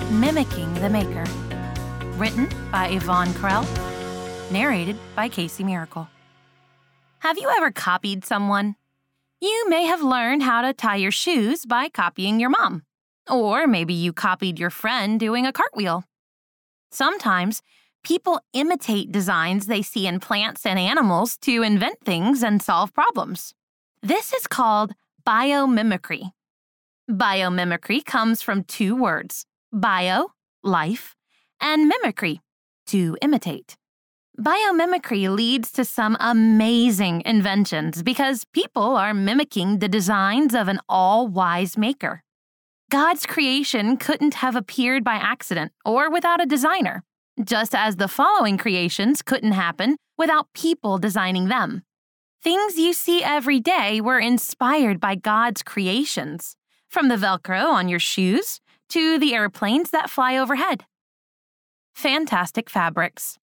Mimicking the Maker. Written by Yvonne Krell. Narrated by Casey Miracle. Have you ever copied someone? You may have learned how to tie your shoes by copying your mom. Or maybe you copied your friend doing a cartwheel. Sometimes, people imitate designs they see in plants and animals to invent things and solve problems. This is called biomimicry. Biomimicry comes from two words, bio, life, and mimicry, to imitate. Biomimicry leads to some amazing inventions because people are mimicking the designs of an all-wise maker. God's creation couldn't have appeared by accident or without a designer, just as the following creations couldn't happen without people designing them. Things you see every day were inspired by God's creations, from the Velcro on your shoes to the airplanes that fly overhead. Fantastic fabrics.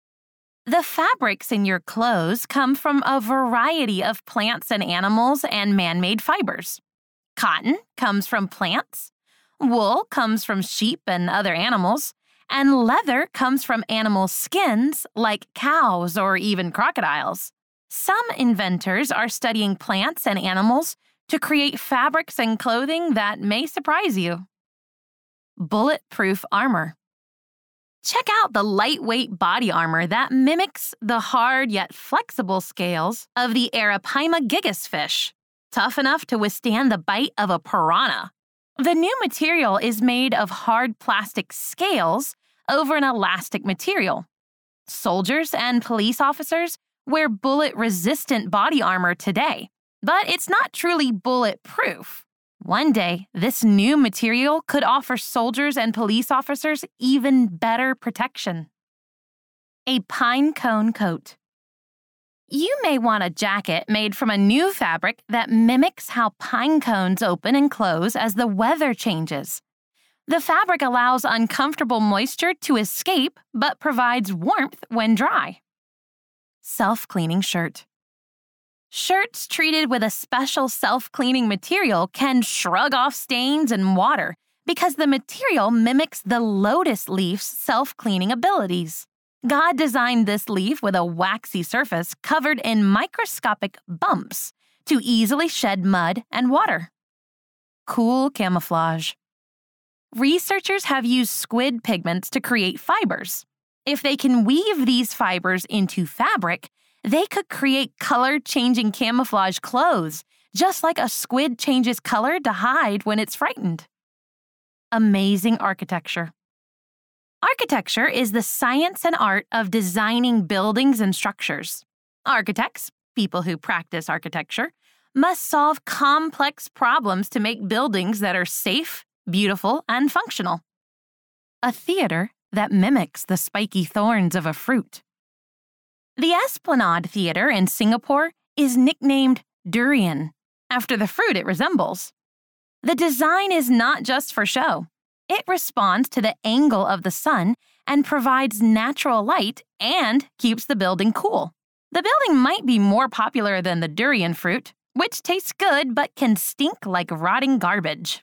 The fabrics in your clothes come from a variety of plants and animals and man-made fibers. Cotton comes from plants, wool comes from sheep and other animals, and leather comes from animal skins like cows or even crocodiles. Some inventors are studying plants and animals to create fabrics and clothing that may surprise you. Bulletproof armor. Check out the lightweight body armor that mimics the hard yet flexible scales of the Arapaima gigas fish, tough enough to withstand the bite of a piranha. The new material is made of hard plastic scales over an elastic material. Soldiers and police officers wear bullet-resistant body armor today, but it's not truly bulletproof. One day, this new material could offer soldiers and police officers even better protection. A pine cone coat. You may want a jacket made from a new fabric that mimics how pine cones open and close as the weather changes. The fabric allows uncomfortable moisture to escape but provides warmth when dry. Self-cleaning shirt. Shirts treated with a special self-cleaning material can shrug off stains and water because the material mimics the lotus leaf's self-cleaning abilities. God designed this leaf with a waxy surface covered in microscopic bumps to easily shed mud and water. Cool camouflage. Researchers have used squid pigments to create fibers. If they can weave these fibers into fabric, they could create color-changing camouflage clothes, just like a squid changes color to hide when it's frightened. Amazing architecture. Architecture is the science and art of designing buildings and structures. Architects, people who practice architecture, must solve complex problems to make buildings that are safe, beautiful, and functional. A theater that mimics the spiky thorns of a fruit. The Esplanade Theater in Singapore is nicknamed durian, after the fruit it resembles. The design is not just for show. It responds to the angle of the sun and provides natural light and keeps the building cool. The building might be more popular than the durian fruit, which tastes good but can stink like rotting garbage.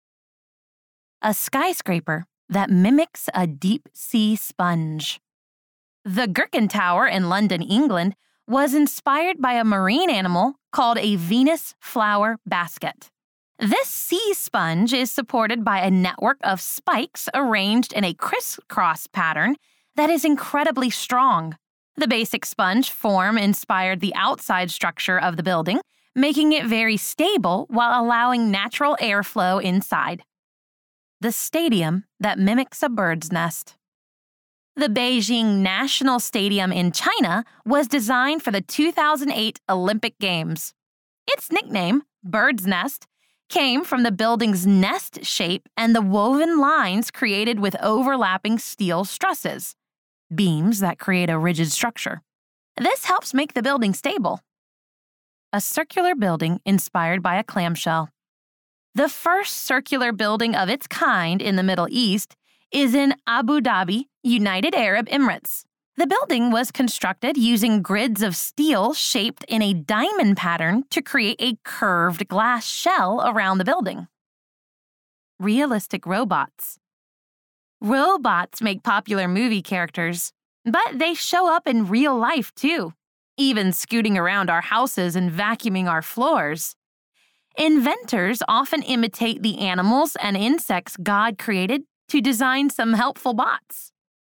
A skyscraper that mimics a deep-sea sponge. The Gherkin Tower in London, England, was inspired by a marine animal called a Venus flower basket. This sea sponge is supported by a network of spikes arranged in a crisscross pattern that is incredibly strong. The basic sponge form inspired the outside structure of the building, making it very stable while allowing natural airflow inside. The stadium that mimics a bird's nest. The Beijing National Stadium in China was designed for the 2008 Olympic Games. Its nickname, Bird's Nest, came from the building's nest shape and the woven lines created with overlapping steel trusses, beams that create a rigid structure. This helps make the building stable. A circular building inspired by a clamshell. The first circular building of its kind in the Middle East is in Abu Dhabi, United Arab Emirates. The building was constructed using grids of steel shaped in a diamond pattern to create a curved glass shell around the building. Realistic robots. Robots make popular movie characters, but they show up in real life too, even scooting around our houses and vacuuming our floors. Inventors often imitate the animals and insects God created to design some helpful bots.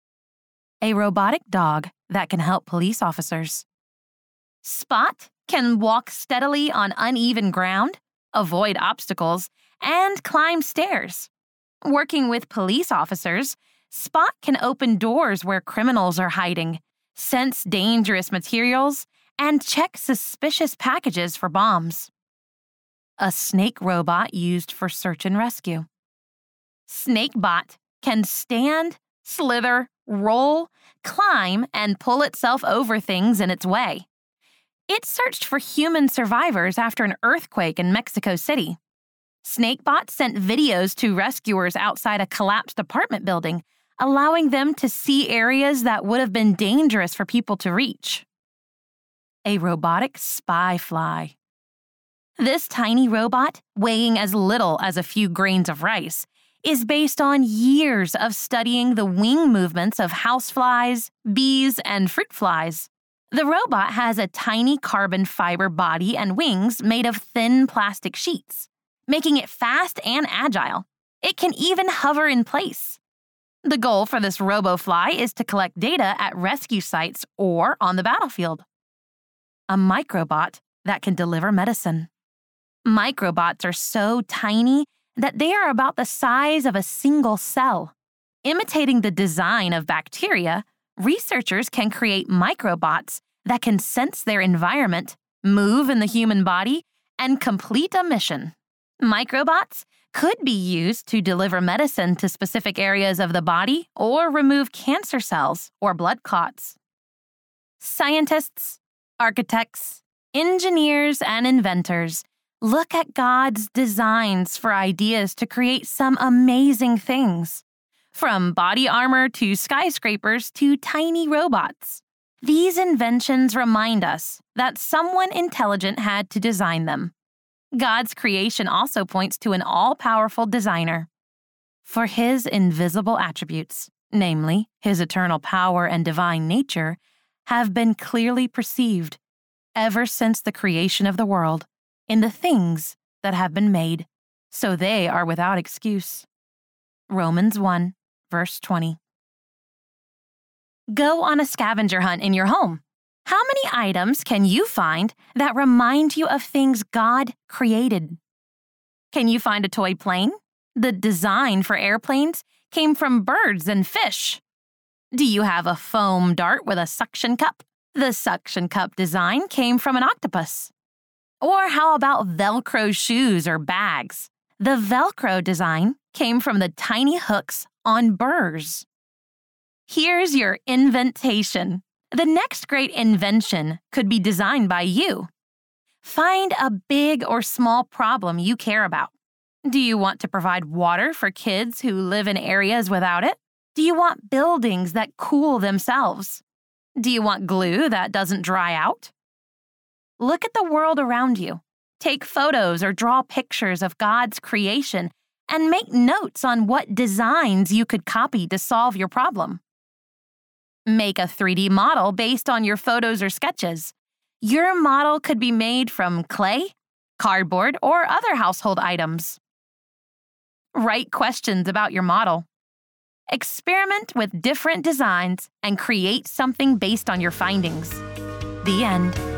A robotic dog that can help police officers. Spot can walk steadily on uneven ground, avoid obstacles, and climb stairs. Working with police officers, Spot can open doors where criminals are hiding, sense dangerous materials, and check suspicious packages for bombs. A snake robot used for search and rescue. SnakeBot can stand, slither, roll, climb, and pull itself over things in its way. It searched for human survivors after an earthquake in Mexico City. SnakeBot sent videos to rescuers outside a collapsed apartment building, allowing them to see areas that would have been dangerous for people to reach. A robotic spy fly. This tiny robot, weighing as little as a few grains of rice, is based on years of studying the wing movements of houseflies, bees, and fruit flies. The robot has a tiny carbon fiber body and wings made of thin plastic sheets, making it fast and agile. It can even hover in place. The goal for this RoboFly is to collect data at rescue sites or on the battlefield. A microbot that can deliver medicine. Microbots are so tiny that they are about the size of a single cell. Imitating the design of bacteria, researchers can create microbots that can sense their environment, move in the human body, and complete a mission. Microbots could be used to deliver medicine to specific areas of the body or remove cancer cells or blood clots. Scientists, architects, engineers, and inventors look at God's designs for ideas to create some amazing things. From body armor to skyscrapers to tiny robots. These inventions remind us that someone intelligent had to design them. God's creation also points to an all-powerful designer. For his invisible attributes, namely his eternal power and divine nature, have been clearly perceived ever since the creation of the world in the things that have been made, so they are without excuse. Romans 1, verse 20. Go on a scavenger hunt in your home. How many items can you find that remind you of things God created? Can you find a toy plane? The design for airplanes came from birds and fish. Do you have a foam dart with a suction cup? The suction cup design came from an octopus. Or how about Velcro shoes or bags? The Velcro design came from the tiny hooks on burrs. Here's your inventation. The next great invention could be designed by you. Find a big or small problem you care about. Do you want to provide water for kids who live in areas without it? Do you want buildings that cool themselves? Do you want glue that doesn't dry out? Look at the world around you. Take photos or draw pictures of God's creation and make notes on what designs you could copy to solve your problem. Make a 3D model based on your photos or sketches. Your model could be made from clay, cardboard, or other household items. Write questions about your model. Experiment with different designs and create something based on your findings. The end.